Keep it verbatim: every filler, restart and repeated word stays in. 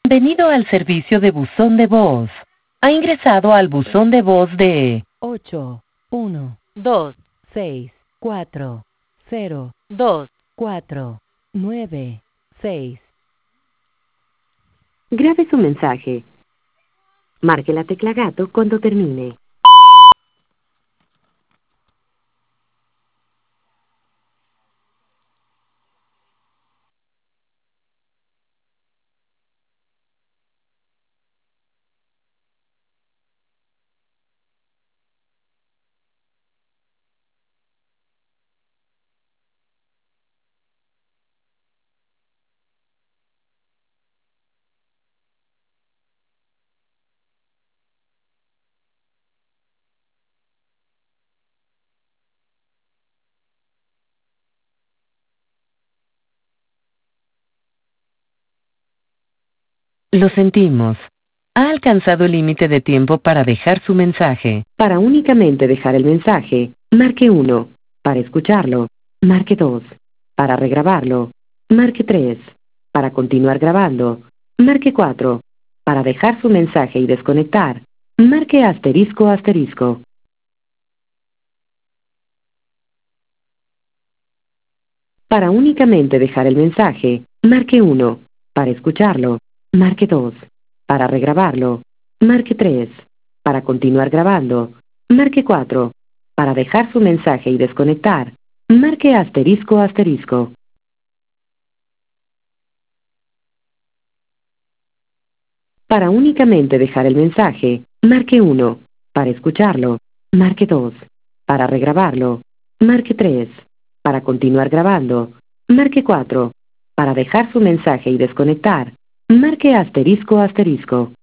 Bienvenido al servicio de buzón de voz. Ha ingresado al buzón de voz de ocho uno dos seis cuatro cero dos cuatro nueve seis. Grabe su mensaje. Marque la tecla gato cuando termine. Lo sentimos. Ha alcanzado el límite de tiempo para dejar su mensaje. Para únicamente dejar el mensaje, marque uno. Para escucharlo, marque dos. Para regrabarlo, marque tres. Para continuar grabando, marque cuatro. Para dejar su mensaje y desconectar, marque asterisco asterisco. Para únicamente dejar el mensaje, marque uno. Para escucharlo, marque dos. Para regrabarlo, marque tres. Para continuar grabando, marque cuatro. Para dejar su mensaje y desconectar, marque asterisco asterisco. Para únicamente dejar el mensaje, marque uno. Para escucharlo, marque dos. Para regrabarlo, marque tres. Para continuar grabando, marque cuatro. Para dejar su mensaje y desconectar, marque asterisco asterisco.